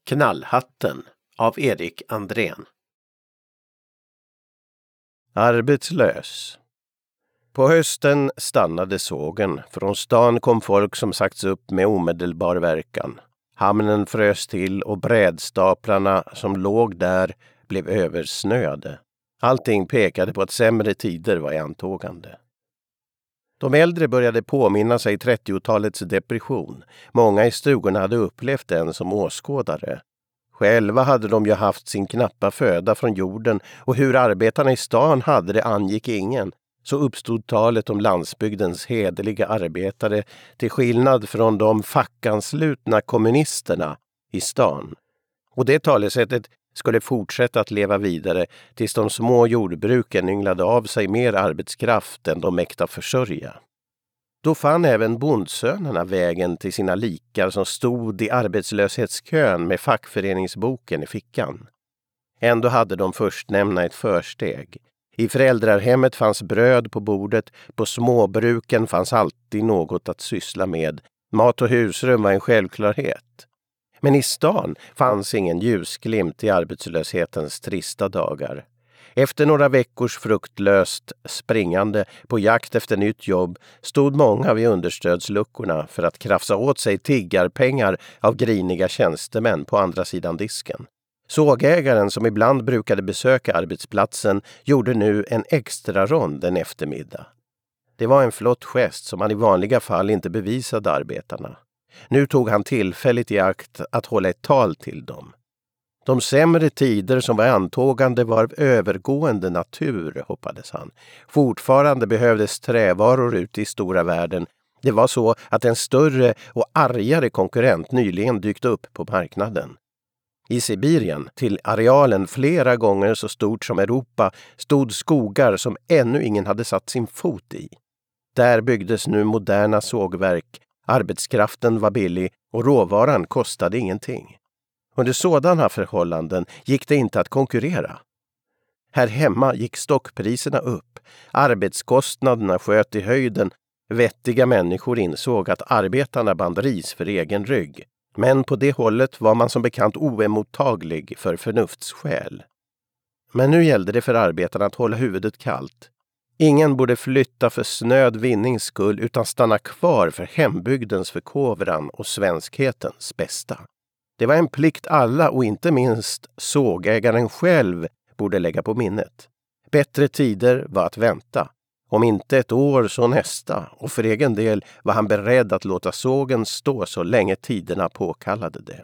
Knallhatten av Erik Andrén. Arbetslös. På hösten stannade sågen. Från stan kom folk som sagts upp med omedelbar verkan. Hamnen frös till och brädstaplarna som låg där blev översnöade. Allting pekade på att sämre tider var i antågande. De äldre började påminna sig 30-talets depression. Många i stugorna hade upplevt den som åskådare. Själva hade de ju haft sin knappa föda från jorden och hur arbetarna i stan hade det angick ingen. Så uppstod talet om landsbygdens hederliga arbetare till skillnad från de fackanslutna kommunisterna i stan. Och det talesättet skulle fortsätta att leva vidare tills de små jordbruken ynglade av sig mer arbetskraft än de mäkta försörja. Då fann även bondsönerna vägen till sina likar som stod i arbetslöshetskön med fackföreningsboken i fickan. Ändå hade de förstnämnda ett försteg. I föräldrarhemmet fanns bröd på bordet, på småbruken fanns alltid något att syssla med. Mat och husrum var en självklarhet. Men i stan fanns ingen ljusglimt i arbetslöshetens trista dagar. Efter några veckors fruktlöst springande på jakt efter nytt jobb stod många vid understödsluckorna för att krafsa åt sig tiggarpengar av griniga tjänstemän på andra sidan disken. Sågägaren som ibland brukade besöka arbetsplatsen gjorde nu en extra rond en eftermiddag. Det var en flott gest som han i vanliga fall inte bevisade arbetarna. Nu tog han tillfälligt i akt att hålla ett tal till dem. De sämre tider som var antågande var av övergående natur, hoppades han. Fortfarande behövdes trävaror ute i stora världen. Det var så att en större och argare konkurrent nyligen dykt upp på marknaden. I Sibirien, till arealen flera gånger så stort som Europa, stod skogar som ännu ingen hade satt sin fot i. Där byggdes nu moderna sågverk, arbetskraften var billig och råvaran kostade ingenting. Under sådana förhållanden gick det inte att konkurrera. Här hemma gick stockpriserna upp, arbetskostnaderna sköt i höjden, vettiga människor insåg att arbetarna band ris för egen rygg. Men på det hållet var man som bekant oemottaglig för förnuftsskäl. Men nu gällde det för arbetarna att hålla huvudet kallt. Ingen borde flytta för snöd vinnings skull utan stanna kvar för hembygdens förkovran och svenskhetens bästa. Det var en plikt alla och inte minst sågägaren själv borde lägga på minnet. Bättre tider var att vänta. Om inte ett år så nästa, och för egen del var han beredd att låta sågen stå så länge tiderna påkallade det.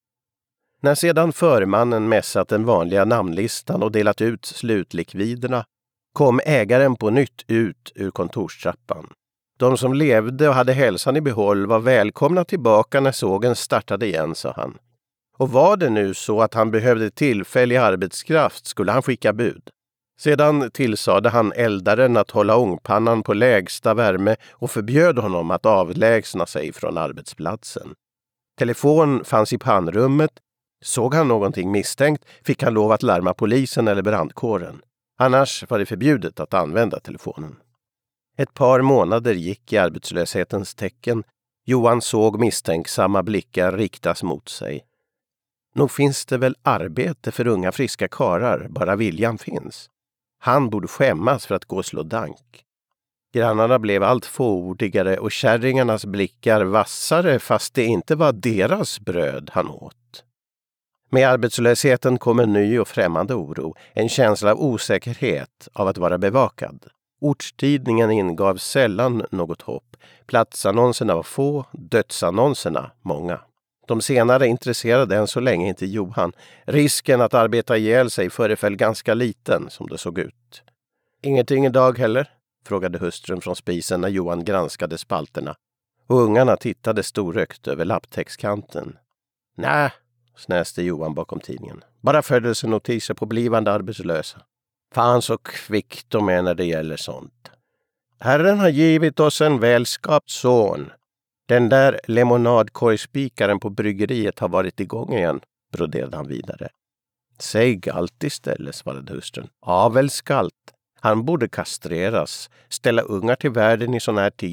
När sedan förmannen mässat den vanliga namnlistan och delat ut slutlikviderna kom ägaren på nytt ut ur kontorstrappan. De som levde och hade hälsan i behåll var välkomna tillbaka när sågen startade igen, sa han. Och var det nu så att han behövde tillfällig arbetskraft skulle han skicka bud. Sedan tillsade han eldaren att hålla ångpannan på lägsta värme och förbjöd honom att avlägsna sig från arbetsplatsen. Telefon fanns i pannrummet. Såg han någonting misstänkt fick han lov att larma polisen eller brandkåren. Annars var det förbjudet att använda telefonen. Ett par månader gick i arbetslöshetens tecken. Johan såg misstänksamma blickar riktas mot sig. Nog finns det väl arbete för unga friska karar, bara viljan finns. Han borde skämmas för att gå och slå dank. Grannarna blev allt fåordigare och kärringarnas blickar vassare fast det inte var deras bröd han åt. Med arbetslösheten kom en ny och främmande oro, en känsla av osäkerhet av att vara bevakad. Ortstidningen ingav sällan något hopp. Platsannonserna var få, dödsannonserna många. De senare intresserade än så länge inte Johan. Risken att arbeta ihjäl sig föreföll ganska liten som det såg ut. Ingenting idag heller? Frågade hustrun från spisen när Johan granskade spalterna. Och ungarna tittade storökt över lapptäckskanten. Nej, snäste Johan bakom tidningen. Bara födelsenotiser på blivande arbetslösa. Fan så kvickt de är när det gäller sånt. Herren har givit oss en välskapt son. Den där lemonadkorgspikaren på bryggeriet har varit igång igen, broderade han vidare. Säg galt istället, svarade hustrun. Avelsgalt. Han borde kastreras, ställa ungar till världen i såna här tider.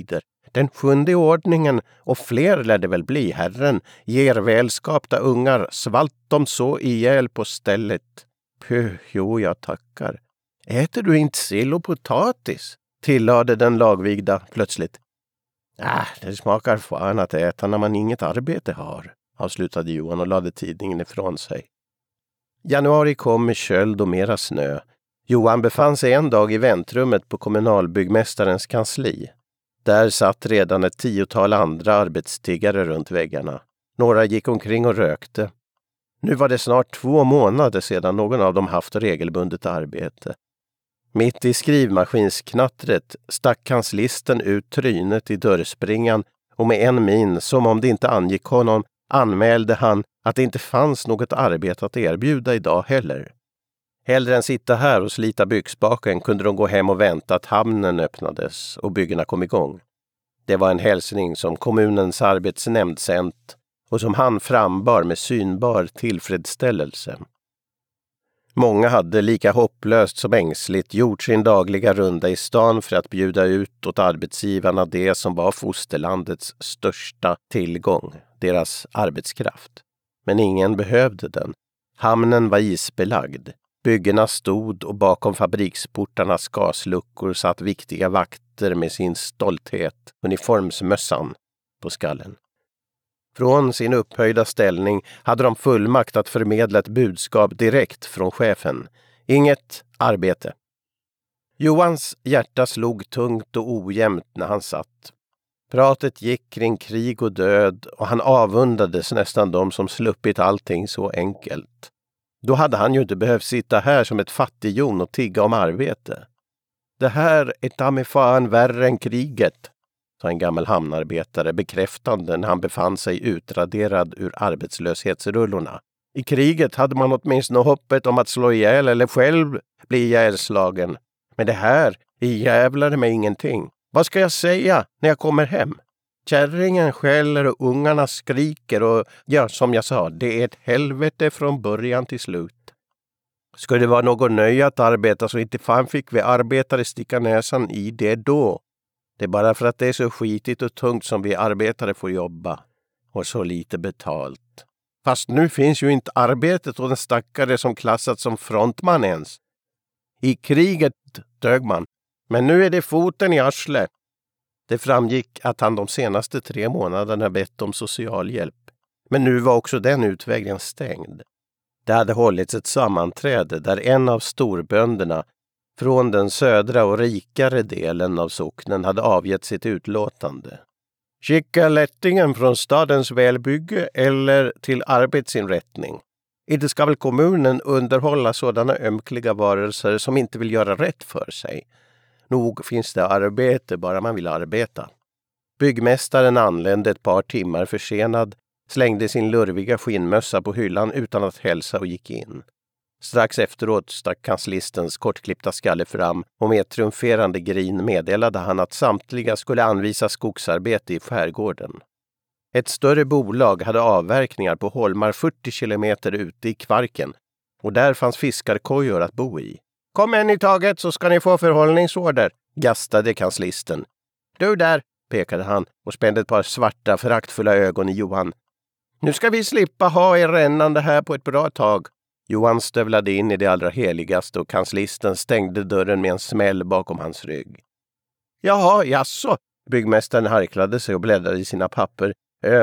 Den 7:e ordningen och fler lär det väl bli, herren, ger välskapta ungar, svalt de så ihjäl på stället. Jo, jag tackar. Äter du inte sill och potatis? Tillade den lagvigda plötsligt. Det smakar fan att äta när man inget arbete har, avslutade Johan och lade tidningen ifrån sig. Januari kom med köld och mera snö. Johan befann sig en dag i väntrummet på kommunalbyggmästarens kansli. Där satt redan ett 10-tal andra arbetstiggare runt väggarna. Några gick omkring och rökte. Nu var det snart 2 månader sedan någon av dem haft regelbundet arbete. Mitt i skrivmaskinsknattret stack kanslisten ut trynet i dörrspringan och med en min, som om det inte angick honom, anmälde han att det inte fanns något arbete att erbjuda idag heller. Hellre än sitta här och slita byxbaken kunde de gå hem och vänta att hamnen öppnades och byggena kom igång. Det var en hälsning som kommunens arbetsnämnd sänt och som han frambar med synbar tillfredsställelse. Många hade lika hopplöst som ängsligt gjort sin dagliga runda i stan för att bjuda ut åt arbetsgivarna det som var fosterlandets största tillgång, deras arbetskraft. Men ingen behövde den. Hamnen var isbelagd. Byggena stod och bakom fabriksportarnas gasluckor satt viktiga vakter med sin stolthet, uniformsmössan på skallen. Från sin upphöjda ställning hade de fullmakt att förmedla ett budskap direkt från chefen. Inget arbete. Johans hjärta slog tungt och ojämnt när han satt. Pratet gick kring krig och död och han avundades nästan de som sluppit allting så enkelt. Då hade han ju inte behövt sitta här som ett fattigjon och tigga om arbete. Det här är ta mig fan värre än kriget, sa en gammal hamnarbetare bekräftande när han befann sig utraderad ur arbetslöshetsrullorna. I kriget hade man åtminstone hoppet om att slå ihjäl eller själv bli ihjälslagen. Men det här jävlade mig ingenting. Vad ska jag säga när jag kommer hem? Kärringen skäller och ungarna skriker och ja, som jag sa, det är ett helvete från början till slut. Ska det vara något nöje att arbeta så inte fan fick vi arbetare sticka näsan i det då. Det är bara för att det är så skitigt och tungt som vi arbetare får jobba. Och så lite betalt. Fast nu finns ju inte arbetet och den stackare som klassats som frontman ens. I kriget dög man. Men nu är det foten i arsle. Det framgick att han de senaste 3 månaderna bett om socialhjälp. Men nu var också den utvägen stängd. Det hade hållits ett sammanträde där en av storbönderna från den södra och rikare delen av socknen hade avgett sitt utlåtande. Skicka lättingen från stadens välbygge eller till arbetsinrättning. Inte ska väl kommunen underhålla sådana ömkliga varelser som inte vill göra rätt för sig. Nog finns det arbete bara man vill arbeta. Byggmästaren anlände ett par timmar försenad, slängde sin lurviga skinnmössa på hyllan utan att hälsa och gick in. Strax efteråt stack kanslistens kortklippta skalle fram och med ett triumferande grin meddelade han att samtliga skulle anvisa skogsarbete i skärgården. Ett större bolag hade avverkningar på holmar 40 kilometer ute i Kvarken och där fanns fiskarkojor att bo i. Kom en i taget så ska ni få förhållningsorder, gastade kanslisten. Du där, pekade han och spände ett par svarta föraktfulla ögon i Johan. Nu ska vi slippa ha er rännande här på ett bra tag. Johan stövlade in i det allra heligaste och kanslisten stängde dörren med en smäll bakom hans rygg. Jaha, jaså, byggmästaren harklade sig och bläddrade i sina papper.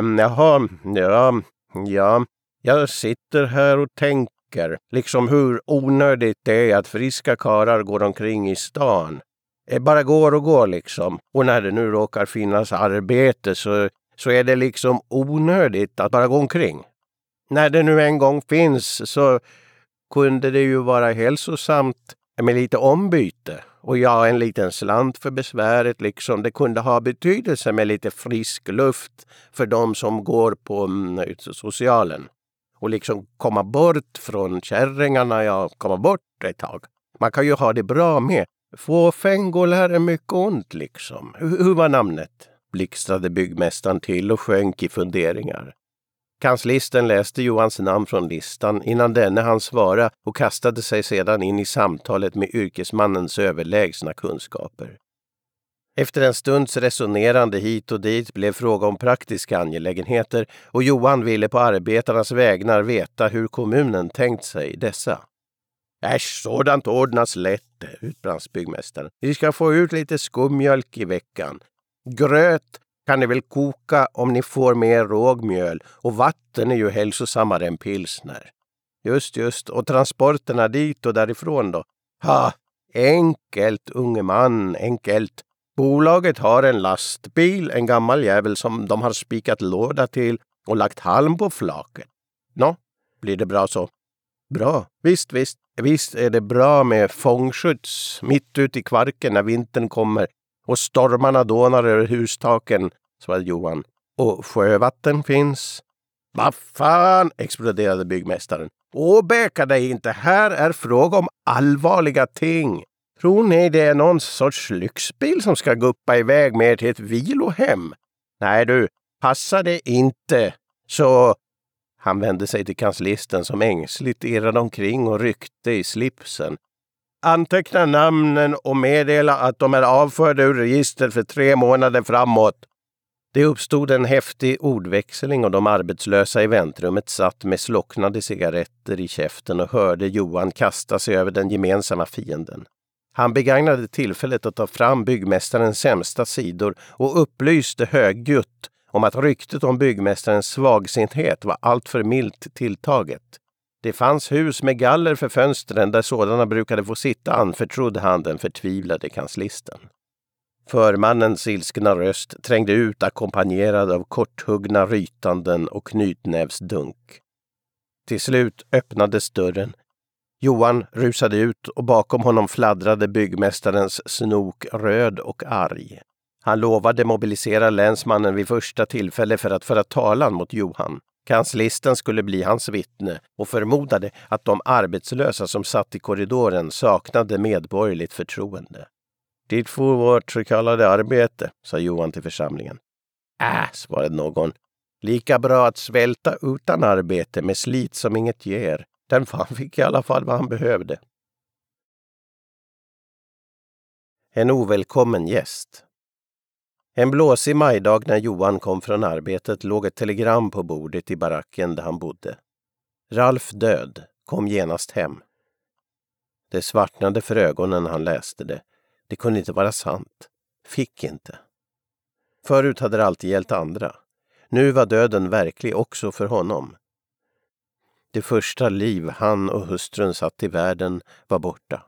Jag sitter här och tänker liksom hur onödigt det är att friska karar går omkring i stan. Bara går och går liksom. Och när det nu råkar finnas arbete så är det liksom onödigt att bara gå omkring. När det nu en gång finns så kunde det ju vara hälsosamt med lite ombyte. Och ja, en liten slant för besväret liksom. Det kunde ha betydelse med lite frisk luft för de som går på socialen. Och liksom komma bort från kärringarna, komma bort ett tag. Man kan ju ha det bra med. Fåfängor är mycket ont liksom. Hur var namnet? Blixtrade byggmästaren till och sjönk i funderingar. Kanslisten läste Johans namn från listan innan denne han svara och kastade sig sedan in i samtalet med yrkesmannens överlägsna kunskaper. Efter en stunds resonerande hit och dit blev fråga om praktiska angelägenheter och Johan ville på arbetarnas vägnar veta hur kommunen tänkt sig dessa. Äsch, sådant ordnas lätt, utbrast byggmästaren. Vi ska få ut lite skummjölk i veckan. Gröt kan ni väl koka om ni får mer rågmjöl och vatten är ju hälsosammare än pilsner. Just, och transporterna dit och därifrån då? Ha, enkelt unge man, enkelt. Bolaget har en lastbil, en gammal jävel som de har spikat låda till och lagt halm på flaket. Nå, blir det bra så? Bra, visst är det bra med fångskjuts mitt ut i kvarken när vintern kommer och stormarna dånar över hustaken, svarade Johan. Och sjövatten finns. Vad fan, exploderade byggmästaren. Åbäka dig inte, här är fråga om allvarliga ting. Tror ni det är någon sorts lyxbil som ska guppa iväg med er till ett vilohem? Nej du, passar det inte. Så han vände sig till kanslisten som ängsligt irrade omkring och ryckte i slipsen. Anteckna namnen och meddela att de är avförda ur registret för 3 månader framåt. Det uppstod en häftig ordväxling och de arbetslösa i väntrummet satt med slocknade cigaretter i käften och hörde Johan kasta sig över den gemensamma fienden. Han begagnade tillfället att ta fram byggmästarens sämsta sidor och upplyste högljutt om att ryktet om byggmästarens svagsinthet var allt för milt tilltaget. Det fanns hus med galler för fönstren där sådana brukade få sitta, anförtrodde han den förtvivlade kanslisten. Förmannens ilskna röst trängde ut ackompanjerad av korthuggna rytanden och knytnävsdunk. Till slut öppnades dörren. Johan rusade ut och bakom honom fladdrade byggmästarens snok röd och arg. Han lovade mobilisera länsmannen vid första tillfälle för att föra talan mot Johan. Kanslisten skulle bli hans vittne och förmodade att de arbetslösa som satt i korridoren saknade medborgerligt förtroende. Dit får vårt så kallade arbete, sa Johan till församlingen. Svarade någon. Lika bra att svälta utan arbete med slit som inget ger. Den fan fick i alla fall vad han behövde. En ovälkommen gäst. En blåsig majdag när Johan kom från arbetet låg ett telegram på bordet i baracken där han bodde. Ralf död, kom genast hem. Det svartnade för ögonen när han läste det. Det kunde inte vara sant. Fick inte. Förut hade det alltid gällt andra. Nu var döden verklig också för honom. Det första liv han och hustrun satt i världen var borta.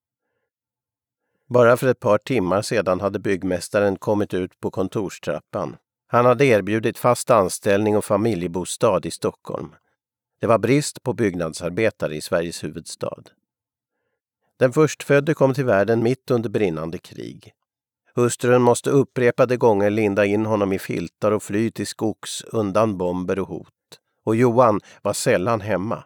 Bara för ett par timmar sedan hade byggmästaren kommit ut på kontorstrappan. Han hade erbjudit fast anställning och familjebostad i Stockholm. Det var brist på byggnadsarbetare i Sveriges huvudstad. Den förstfödde kom till världen mitt under brinnande krig. Hustrun måste upprepade gånger linda in honom i filtar och fly till skogs undan bomber och hot. Och Johan var sällan hemma.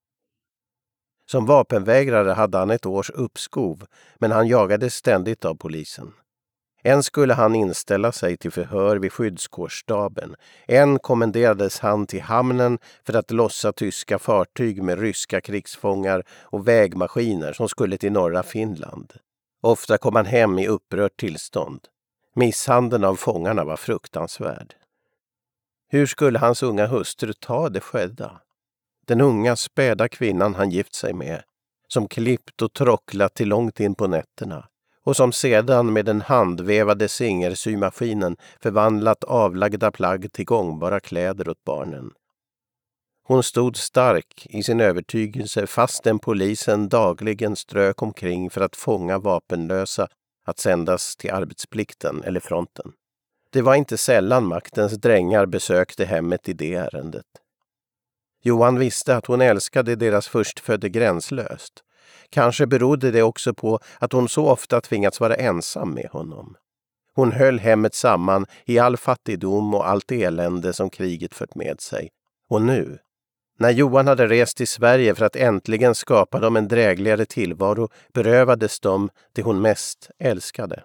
Som vapenvägrare hade han ett års uppskov, men han jagades ständigt av polisen. En skulle han inställa sig till förhör vid skyddskårsstaben. En kommenderades han till hamnen för att lossa tyska fartyg med ryska krigsfångar och vägmaskiner som skulle till norra Finland. Ofta kom han hem i upprört tillstånd. Misshandeln av fångarna var fruktansvärd. Hur skulle hans unga hustru ta det skedda? Den unga späda kvinnan han gift sig med, som klippt och trocklat till långt in på nätterna och som sedan med den handvävade singersymaskinen förvandlat avlagda plagg till gångbara kläder åt barnen. Hon stod stark i sin övertygelse fastän polisen dagligen strök omkring för att fånga vapenlösa att sändas till arbetsplikten eller fronten. Det var inte sällan maktens drängar besökte hemmet i det ärendet. Johan visste att hon älskade deras förstfödde gränslöst. Kanske berodde det också på att hon så ofta tvingats vara ensam med honom. Hon höll hemmet samman i all fattigdom och allt elände som kriget fört med sig. Och nu, när Johan hade rest till Sverige för att äntligen skapa dem en drägligare tillvaro, berövades de det hon mest älskade.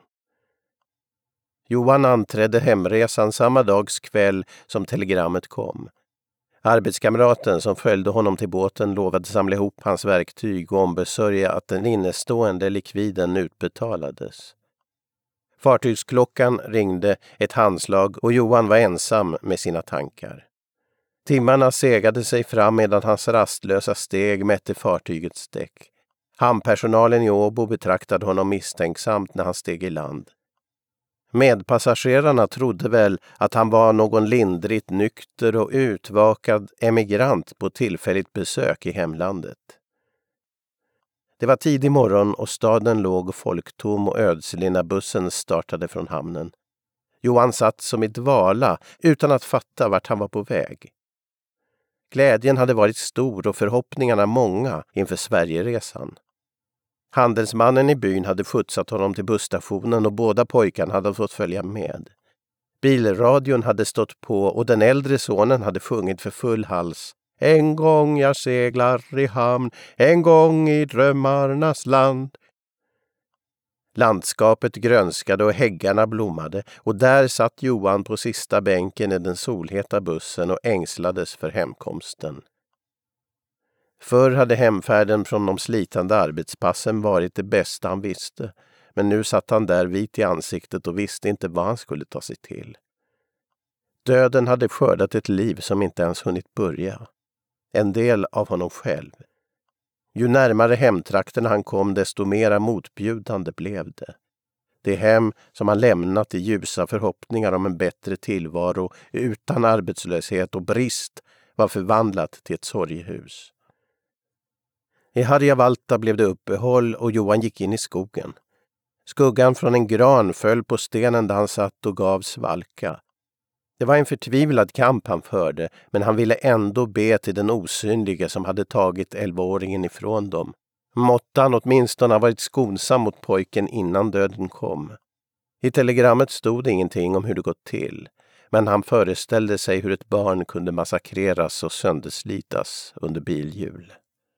Johan anträdde hemresan samma dags kväll som telegrammet kom. Arbetskamraten som följde honom till båten lovade samla ihop hans verktyg och ombesörja att den innestående likviden utbetalades. Fartygsklockan ringde ett handslag och Johan var ensam med sina tankar. Timmarna segade sig fram medan hans rastlösa steg mätte fartygets däck. Hamnpersonalen i Åbo betraktade honom misstänksamt när han steg i land. Medpassagerarna trodde väl att han var någon lindrigt nykter och utvakad emigrant på tillfälligt besök i hemlandet. Det var tidig morgon och staden låg folktom och ödslig när bussen startade från hamnen. Johan satt som i dvala utan att fatta vart han var på väg. Glädjen hade varit stor och förhoppningarna många inför Sverigeresan. Handelsmannen i byn hade skjutsat honom till busstationen och båda pojkarna hade fått följa med. Bilradion hade stått på och den äldre sonen hade sjungit för full hals. En gång jag seglar i hamn, en gång i drömmarnas land. Landskapet grönskade och häggarna blommade och där satt Johan på sista bänken i den solheta bussen och ängslades för hemkomsten. Förr hade hemfärden från de slitande arbetspassen varit det bästa han visste, men nu satt han där vit i ansiktet och visste inte vad han skulle ta sig till. Döden hade skördat ett liv som inte ens hunnit börja. En del av honom själv. Ju närmare hemtrakterna han kom desto mera motbjudande blev det. Det hem som han lämnat i ljusa förhoppningar om en bättre tillvaro utan arbetslöshet och brist var förvandlat till ett sorgehus. I Harjavalta blev det uppehåll och Johan gick in i skogen. Skuggan från en gran föll på stenen där han satt och gav svalka. Det var en förtvivlad kamp han förde, men han ville ändå be till den osynlige som hade tagit 11-åringen ifrån dem. Måtte han åtminstone ha varit skonsam mot pojken innan döden kom. I telegrammet stod det ingenting om hur det gått till, men han föreställde sig hur ett barn kunde massakreras och sönderslitas under bilhjul.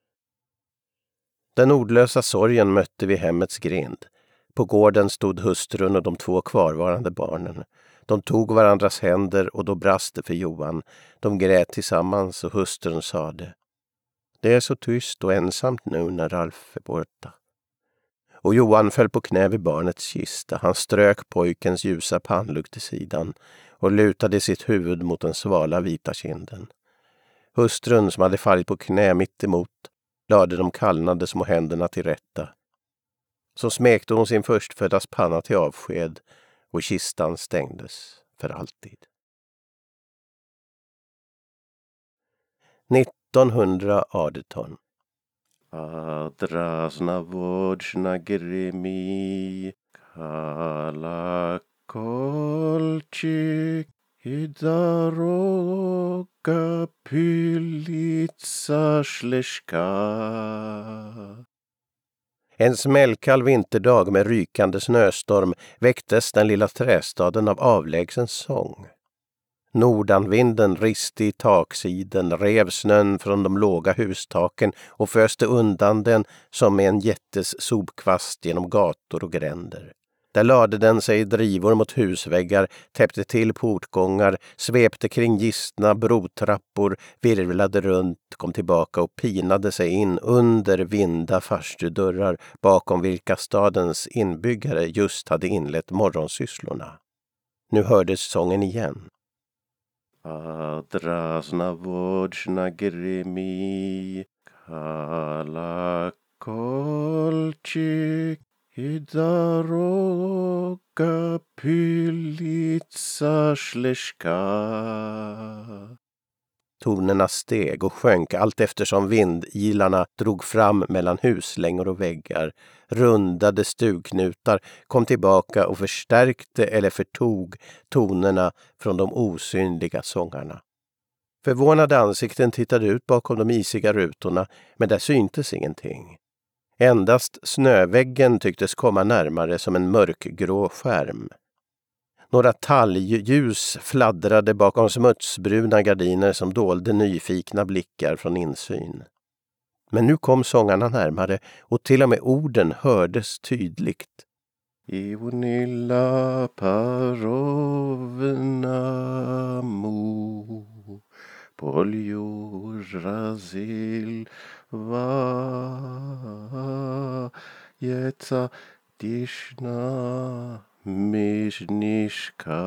Den ordlösa sorgen mötte vid hemmets grind. På gården stod hustrun och de 2 kvarvarande barnen. De tog varandras händer och då brast det för Johan. De grät tillsammans och hustrun sade: Det är så tyst och ensamt nu när Ralf är borta. Och Johan föll på knä vid barnets kista. Han strök pojkens ljusa pannlukt till sidan och lutade sitt huvud mot den svala vita kinden. Hustrun som hade fallit på knä mitt emot lade de kallnade små händerna till rätta. Så smekte hon sin förstföddas panna till avsked och kistan stängdes för alltid. 1918. Adrasna vodsna gremi kala kolchik idaroga pylitsa sleshka. En smällkall vinterdag med rykande snöstorm väcktes den lilla trästaden av avlägsen sång. Nordanvinden riste i taksiden, rev snön från de låga hustaken och föste undan den som med en jättes sopkvast genom gator och gränder. Där lade den sig i drivor mot husväggar, täppte till portgångar, svepte kring gistna brotrappor, virvlade runt, kom tillbaka och pinade sig in under vinda farstudörrar bakom vilka stadens inbyggare just hade inlett morgonsysslorna. Nu hördes sången igen. Adrasna vodsna gremi kala kolchik idaroga pylitsa sleshka. Tonerna steg och sjönk allt eftersom vindilarna drog fram mellan huslängor och väggar. Rundade stugknutar kom tillbaka och förstärkte eller förtog tonerna från de osynliga sångarna. Förvånade ansikten tittade ut bakom de isiga rutorna, men där syntes ingenting. Endast snöväggen tycktes komma närmare som en mörkgrå skärm. Några talgljus fladdrade bakom smutsbruna gardiner som dolde nyfikna blickar från insyn. Men nu kom sångarna närmare och till och med orden hördes tydligt. Ivonilla parovna mo poljo razil va jetsa dishna Mishnishka.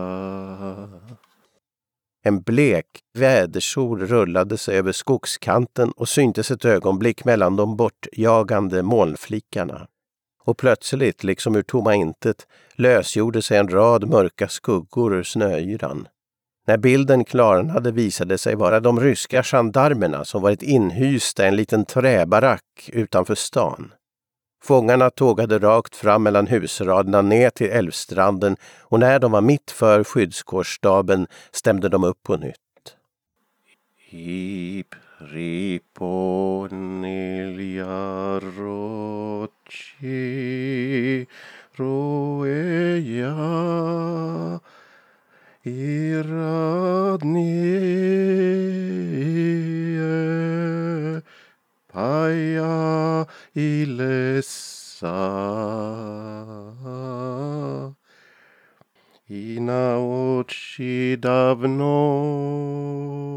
En blek vädersol rullade sig över skogskanten och syntes ett ögonblick mellan de bortjagande molnflickarna. Och plötsligt, liksom ur tomma intet, lösgjorde sig en rad mörka skuggor ur snöyran. När bilden klarnade visade sig vara de ryska gendarmerna som varit inhysta i en liten träbarack utanför stan. Fångarna tågade rakt fram mellan husraderna ner till älvstranden och när de var mitt för skyddskårsstaben stämde de upp på nytt. Ipriponilja roci roeja iradnie paja ilesa ina oči davno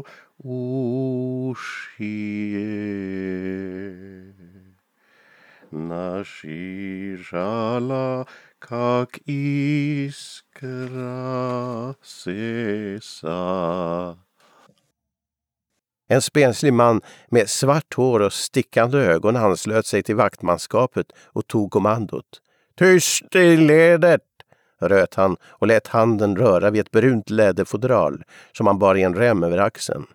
ušije naši žala kak iskra sesa. En spenslig man med svart hår och stickande ögon anslöt sig till vaktmanskapet och tog kommandot. Tyst i ledet, röt han och lät handen röra vid ett brunt läderfodral som han bar i en rem över axeln.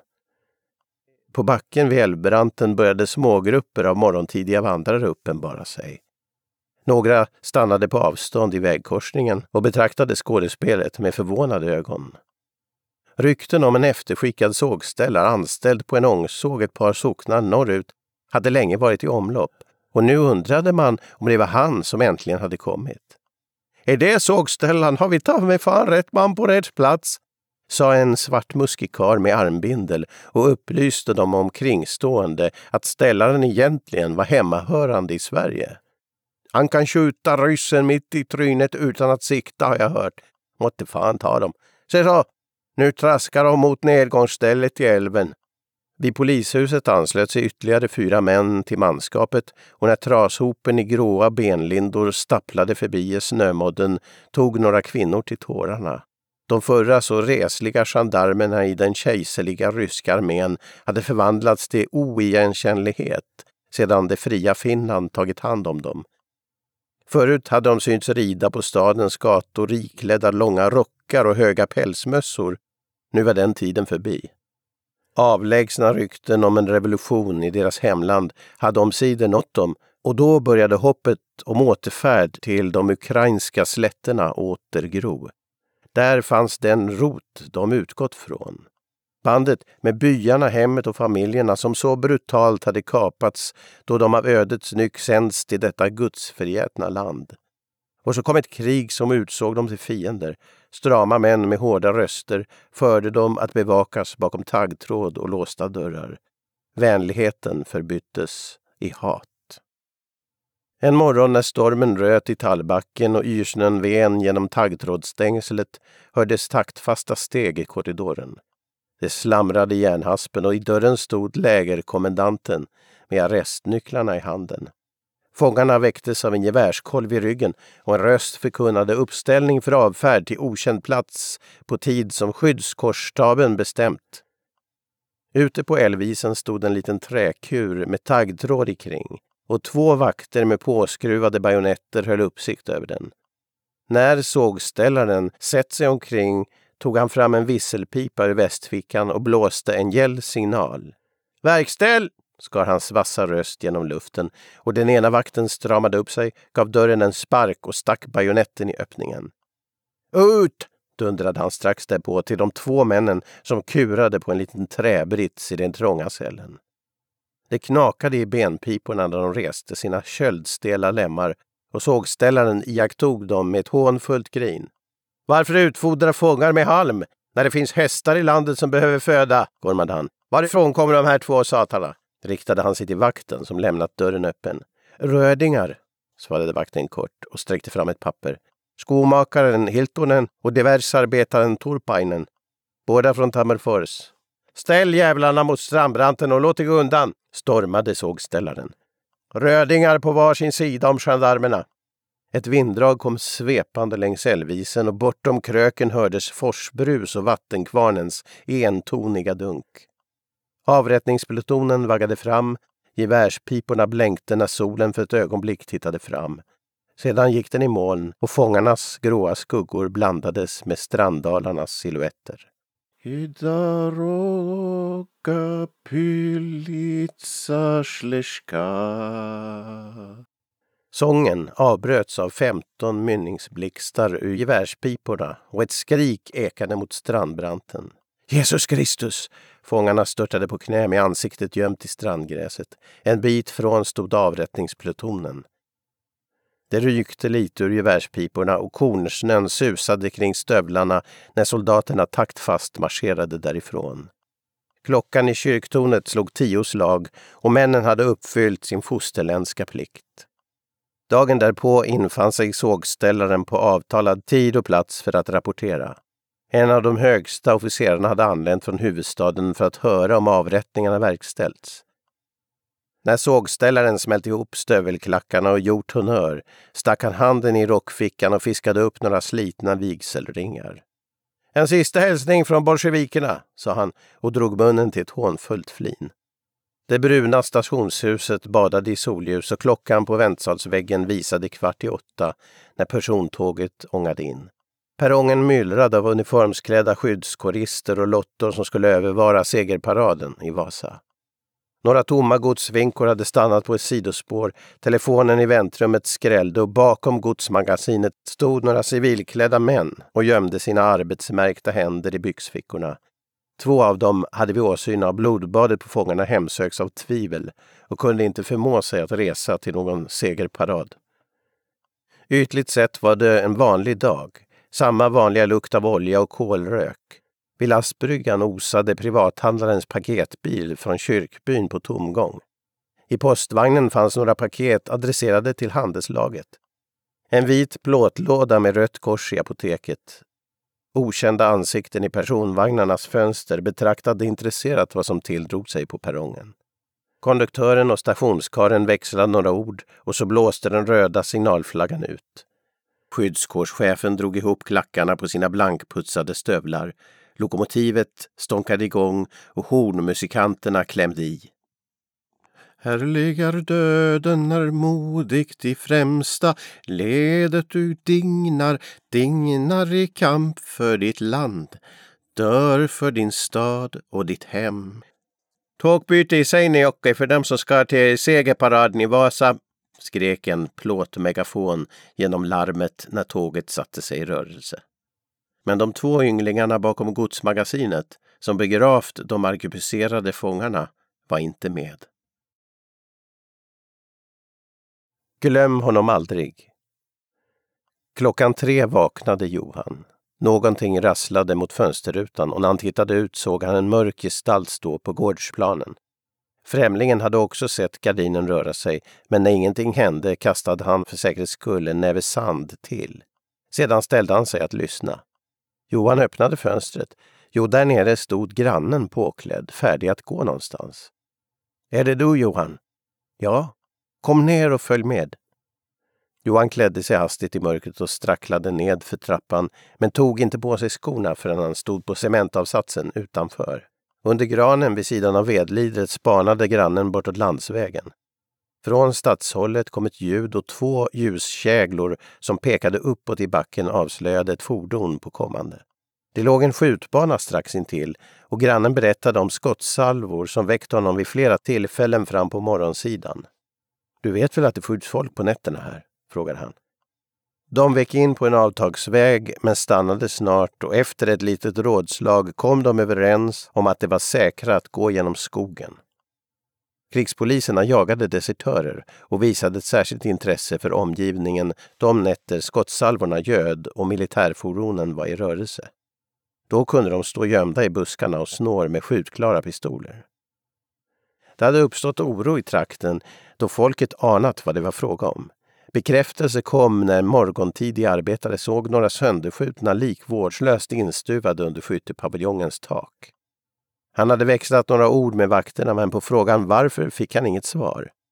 På backen vid älvbranten började smågrupper av morgontidiga vandrare uppenbara sig. Några stannade på avstånd i vägkorsningen och betraktade skådespelet med förvånade ögon. Rykten om en efterskickad sågställare anställd på en ångsåg ett par socknar norrut hade länge varit i omlopp och nu undrade man om det var han som äntligen hade kommit. Är det sågställaren har vi tagit med fan rätt man på rätt plats, sa en svartmuskig karl med armbindel och upplyste dem omkringstående att ställaren egentligen var hemmahörande i Sverige. Han kan skjuta ryssen mitt i trynet utan att sikta, har jag hört. Måtte fan ta dem. Se så, nu traskar de mot nedgångsstället i älven. Vid polishuset anslöt sig ytterligare 4 män till manskapet och när trashopen i gråa benlindor stapplade förbi i snömodden tog några kvinnor till tårarna. De förra så resliga gendarmerna i den kejserliga ryska armén hade förvandlats till oigenkännlighet sedan det fria Finland tagit hand om dem. Förut hade de synts rida på stadens gator iklädda långa rockar och höga pälsmössor. Nu var den tiden förbi. Avlägsna rykten om en revolution i deras hemland hade omsider nått dem och då började hoppet om återfärd till de ukrainska slätterna återgro. Där fanns den rot de utgått från. Bandet med byarna, hemmet och familjerna som så brutalt hade kapats då de av ödets nyck sänds till detta gudsförgätna land. Och så kom ett krig som utsåg dem till fiender. Strama män med hårda röster förde dem att bevakas bakom taggtråd och låsta dörrar. Vänligheten förbyttes i hat. En morgon när stormen röt i tallbacken och yrsnön ven genom taggtrådstängslet hördes taktfasta steg i korridoren. Det slamrade i järnhaspen och i dörren stod lägerkommendanten med arrestnycklarna i handen. Fångarna väcktes av en gevärskolv i ryggen och en röst förkunnade uppställning för avfärd till okänd plats på tid som skyddskorsstaben bestämt. Ute på älvisen stod en liten träkur med taggtråd i kring och 2 vakter med påskruvade bajonetter höll uppsikt över den. När sågställaren sett sig omkring tog han fram en visselpipa ur västfickan och blåste en gäll signal. Verkställ! Skar hans vassa röst genom luften och den ena vakten stramade upp sig, gav dörren en spark och stack bajonetten i öppningen. Ut! Dundrade han strax därpå till de 2 männen som kurade på en liten träbrits i den trånga cellen. Det knakade i benpiporna när de reste sina köldstela lemmar och sågställaren iakttog dem med ett hånfullt grin. Varför utfodra fångar med halm när det finns hästar i landet som behöver föda, gormade han. Varifrån kommer de här 2 satarna? Riktade han sig till vakten som lämnat dörren öppen. Rödingar, svarade vakten kort och sträckte fram ett papper. Skomakaren Hiltonen och diversarbetaren Turpainen. Båda från Tammerfors. Ställ jävlarna mot strandbranten och låt det gå undan, stormade sågställaren. Rödingar på varsin sida om gendarmerna. Ett vinddrag kom svepande längs älvisen och bortom kröken hördes forsbrus och vattenkvarnens entoniga dunk. Avrättningsplutonen vaggade fram, gevärspiporna blänkte när solen för ett ögonblick tittade fram. Sedan gick den i moln och fångarnas gråa skuggor blandades med stranddalarnas silhuetter. Idaroga pylitsa sleshka. Sången avbröts av 15 mynningsblixtar ur gevärspiporna och ett skrik ekade mot strandbranten. Jesus Kristus! Fångarna störtade på knä med ansiktet gömt i strandgräset. En bit från stod avrättningsplutonen. Det rykte lite ur gevärspiporna och kornsnön susade kring stövlarna när soldaterna taktfast marscherade därifrån. Klockan i kyrktornet slog 10 slag och männen hade uppfyllt sin fosterländska plikt. Dagen därpå infann sig sågställaren på avtalad tid och plats för att rapportera. En av de högsta officerarna hade anlänt från huvudstaden för att höra om avrättningarna verkställts. När sågställaren smält ihop stövelklackarna och gjort honör stack han handen i rockfickan och fiskade upp några slitna vigselringar. En sista hälsning från bolsjevikerna, sa han och drog munnen till ett hånfullt flin. Det bruna stationshuset badade i solljus och klockan på väntsalsväggen visade 7:15 när persontåget ångade in. Perrongen myllrade av uniformsklädda skyddskårister och lottor som skulle övervara segerparaden i Vasa. Några tomma godsvinkor hade stannat på ett sidospår, telefonen i väntrummet skrällde och bakom godsmagasinet stod några civilklädda män och gömde sina arbetsmärkta händer i byxfickorna. 2 av dem hade vid åsyn av blodbadet på fångarna hemsöks av tvivel och kunde inte förmå sig att resa till någon segerparad. Ytligt sett var det en vanlig dag, samma vanliga lukt av olja och kolrök. Vid lastbryggan osade privathandlarens paketbil från kyrkbyn på tomgång. I postvagnen fanns några paket adresserade till handelslaget. En vit plåtlåda med rött kors i apoteket. Okända ansikten i personvagnarnas fönster betraktade intresserat vad som tilldrog sig på perrongen. Konduktören och stationskaren växlade några ord och så blåste den röda signalflaggan ut. Skyddskårschefen drog ihop klackarna på sina blankputsade stövlar. Lokomotivet stånkade igång och hornmusikanterna klämde i. Här ligger döden är modigt i främsta, ledet du dignar i kamp för ditt land, dör för din stad och ditt hem. Tågbyte i Seinäjoki för dem som ska till segerparaden i Vasa, skrek en plåtmegafon genom larmet när tåget satte sig i rörelse. Men de 2 ynglingarna bakom godsmagasinet, som begravt de arkebuserade fångarna, var inte med. Glöm honom aldrig. 3:00 vaknade Johan. Någonting rasslade mot fönsterrutan och när han tittade ut såg han en mörk gestalt stå på gårdsplanen. Främlingen hade också sett gardinen röra sig, men när ingenting hände kastade han för säkerhets skull en näve sand till. Sedan ställde han sig att lyssna. Johan öppnade fönstret. Jo, där nere stod grannen påklädd, färdig att gå någonstans. Är det du, Johan? Ja. Kom ner och följ med. Johan klädde sig hastigt i mörkret och stracklade ned för trappan, men tog inte på sig skorna förrän han stod på cementavsatsen utanför. Under granen vid sidan av vedlidret spanade grannen bortåt landsvägen. Från stadshållet kom ett ljud och 2 ljuskäglor som pekade uppåt i backen avslöjade ett fordon på kommande. Det låg en skjutbana strax intill och grannen berättade om skottsalvor som väckte honom vid flera tillfällen fram på morgonsidan. Du vet väl att det skjuts folk på nätterna här? Frågade han. De väck in på en avtagsväg men stannade snart och efter ett litet rådslag kom de överens om att det var säkert att gå genom skogen. Krigspoliserna jagade desertörer och visade ett särskilt intresse för omgivningen de nätter skottsalvorna göd och militärfordonen var i rörelse. Då kunde de stå gömda i buskarna och snår med skjutklara pistoler. Det hade uppstått oro i trakten då folket anat vad det var fråga om. Bekräftelse kom när morgontidiga arbetare såg några sönderskjutna lik vårdslöst instuvade under skyttepaviljongens tak. Han hade växlat några ord med vakterna men på frågan varför fick han inget svar.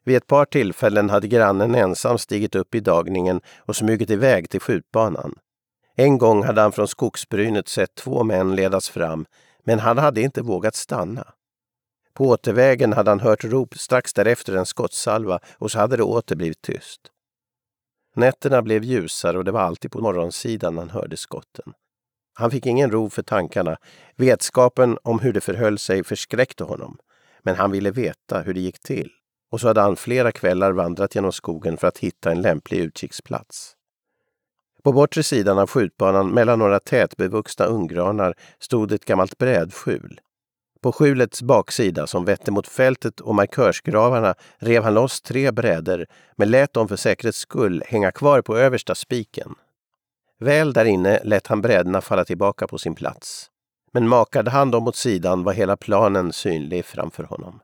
Vid ett par tillfällen hade grannen ensam stigit upp i dagningen och smugit iväg till skjutbanan. En gång hade han från skogsbrynet sett 2 män ledas fram, men han hade inte vågat stanna. På återvägen hade han hört rop strax därefter en skottsalva och så hade det åter blivit tyst. Nätterna blev ljusare och det var alltid på morgonsidan han hörde skotten. Han fick ingen ro för tankarna. Vetskapen om hur det förhöll sig förskräckte honom, men han ville veta hur det gick till. Och så hade han flera kvällar vandrat genom skogen för att hitta en lämplig utkiksplats. På bortre sidan av skjutbanan mellan några tätbevuxna unggranar stod ett gammalt brädskjul. På skjulets baksida som vette mot fältet och markörsgravarna rev han loss 3 brädor men lät dem för säkerhets skull hänga kvar på översta spiken. Väl där inne lät han brädorna falla tillbaka på sin plats. Men makade han dem mot sidan var hela planen synlig framför honom.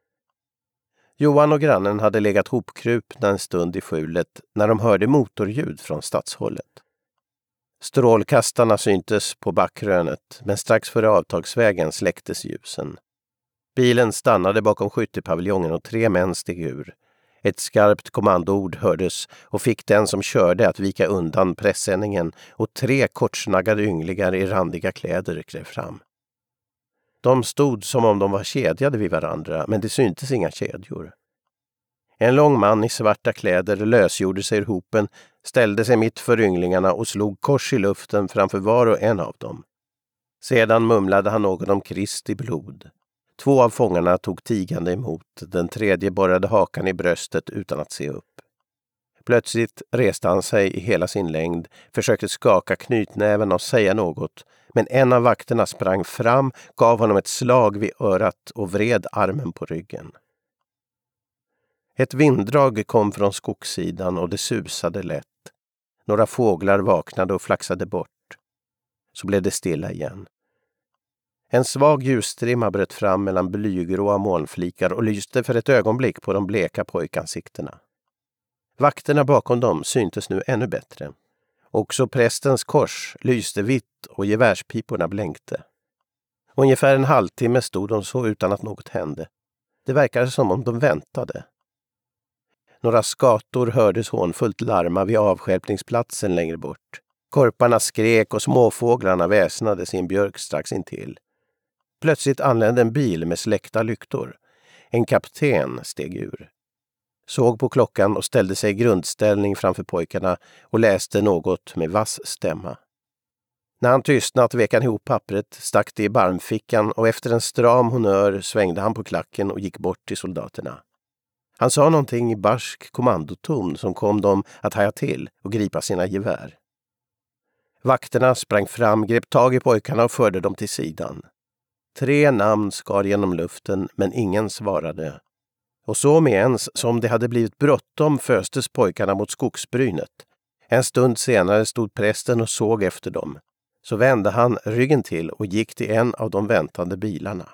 Johan och grannen hade legat hopkrupna en stund i skjulet när de hörde motorljud från stadshållet. Strålkastarna syntes på backrönet, men strax före avtagsvägen släcktes ljusen. Bilen stannade bakom skyttepaviljongen och 3 män steg ur. Ett skarpt kommandoord hördes och fick den som körde att vika undan pressändningen och 3 kortsnaggade ynglingar i randiga kläder klev fram. De stod som om de var kedjade vid varandra, men det syntes inga kedjor. En lång man i svarta kläder lösgjorde sig ur hopen, ställde sig mitt för ynglingarna och slog kors i luften framför var och en av dem. Sedan mumlade han något om Kristi blod. 2 av fångarna tog tigande emot, den 3:e borrade hakan i bröstet utan att se upp. Plötsligt reste han sig i hela sin längd, försökte skaka knytnäven och säga något, men en av vakterna sprang fram, gav honom ett slag vid örat och vred armen på ryggen. Ett vinddrag kom från skogssidan och det susade lätt. Några fåglar vaknade och flaxade bort. Så blev det stilla igen. En svag ljusstrimma bröt fram mellan blygråa molnflikar och lyste för ett ögonblick på de bleka pojkansiktena. Vakterna bakom dem syntes nu ännu bättre. Också prästens kors lyste vitt och gevärspiporna blänkte. Ungefär en halvtimme stod de så utan att något hände. Det verkade som om de väntade. Några skator hördes hånfullt larma vid avstjälpningsplatsen längre bort. Korparna skrek och småfåglarna väsnades i en björk strax intill. Plötsligt anlände en bil med släckta lyktor. En kapten steg ur. Såg på klockan och ställde sig i grundställning framför pojkarna och läste något med vass stämma. När han tystnat vek han ihop pappret, stack det i barmfickan och efter en stram honör svängde han på klacken och gick bort till soldaterna. Han sa någonting i barsk kommandoton som kom dem att haja till och gripa sina gevär. Vakterna sprang fram, grep tag i pojkarna och förde dem till sidan. 3 namn skar genom luften men ingen svarade. Och så med ens som det hade blivit bråttom föstes pojkarna mot skogsbrynet. En stund senare stod prästen och såg efter dem. Så vände han ryggen till och gick till en av de väntande bilarna.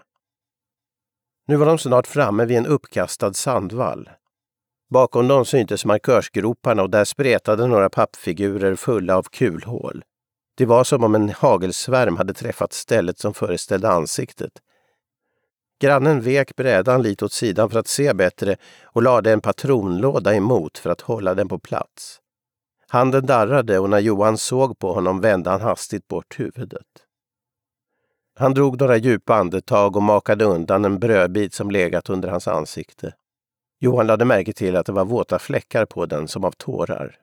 Nu var de snart framme vid en uppkastad sandvall. Bakom dem syntes markörsgroparna och där spretade några pappfigurer fulla av kulhål. Det var som om en hagelsvärm hade träffat stället som föreställde ansiktet. Grannen vek brädan lite åt sidan för att se bättre och lade en patronlåda emot för att hålla den på plats. Handen darrade och när Johan såg på honom vände han hastigt bort huvudet. Han drog några djupa andetag och makade undan en brödbit som legat under hans ansikte. Johan lade märke till att det var våta fläckar på den som av tårar.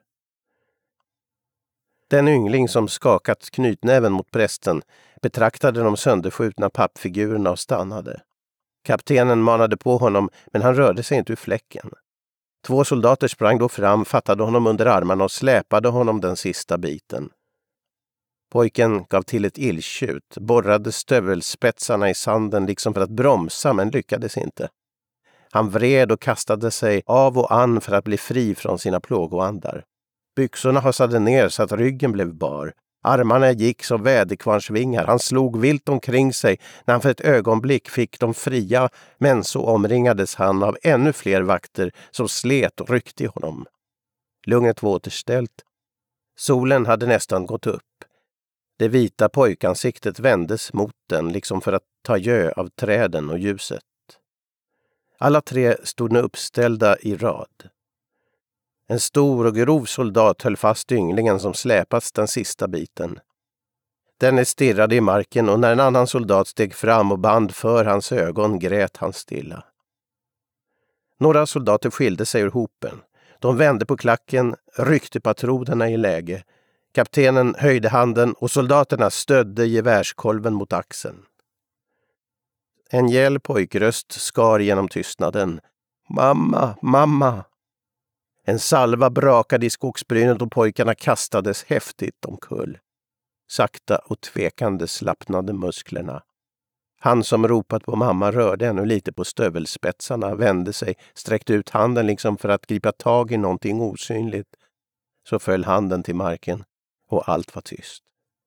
Den yngling som skakat knytnäven mot prästen betraktade de sönderskjutna pappfigurerna och stannade. Kaptenen manade på honom men han rörde sig inte ur fläcken. 2 soldater sprang då fram, fattade honom under armarna och släpade honom den sista biten. Pojken gav till ett illtjut, borrade stövelspetsarna i sanden liksom för att bromsa men lyckades inte. Han vred och kastade sig av och an för att bli fri från sina plågoandar. Byxorna hasade ner så att ryggen blev bar. Armarna gick som väderkvarnsvingar. Han slog vilt omkring sig när han för ett ögonblick fick dem fria, men så omringades han av ännu fler vakter som slet och ryckte i honom. Lugnet var återställt. Solen hade nästan gått upp. Det vita pojkansiktet vändes mot den liksom för att ta jö av träden och ljuset. Alla tre stod nu uppställda i rad. En stor och grov soldat höll fast ynglingen som släpats den sista biten. Denne stirrade i marken och när en annan soldat steg fram och band för hans ögon grät han stilla. Några soldater skilde sig ur hopen. De vände på klacken, ryckte patronerna i läge. Kaptenen höjde handen och soldaterna stödde gevärskolven mot axeln. En gäll pojkröst skar genom tystnaden. Mamma, mamma! En salva brakade i skogsbrynet och pojkarna kastades häftigt omkull. Sakta och tvekande slappnade musklerna. Han som ropat på mamma rörde ännu lite på stövelspetsarna, vände sig, sträckte ut handen liksom för att gripa tag i någonting osynligt. Så föll handen till marken och allt var tyst.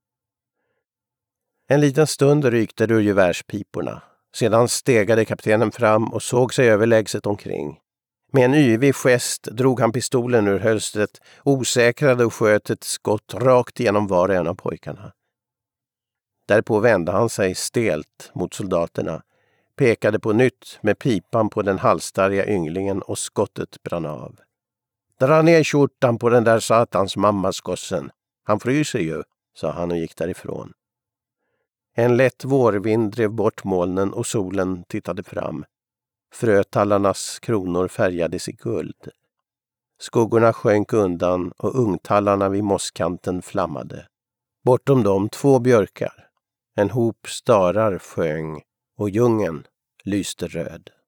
En liten stund rykte det ur gevärspiporna. Sedan stegade kaptenen fram och såg sig överlägset omkring. Med en yvig gest drog han pistolen ur hölstret, osäkrade och sköt ett skott rakt igenom var och en av pojkarna. Därpå vände han sig stelt mot soldaterna, pekade på nytt med pipan på den halsstarriga ynglingen och skottet brann av. Dra ner skjortan på den där satans mammaskossen. Han fryser ju, sa han och gick därifrån. En lätt vårvind drev bort molnen och solen tittade fram. Frötallarnas kronor färgades i guld. Skuggorna sjönk undan och ungtallarna vid mosskanten flammade. Bortom dem 2 björkar. En hop starar sjöng och djungeln lyste röd.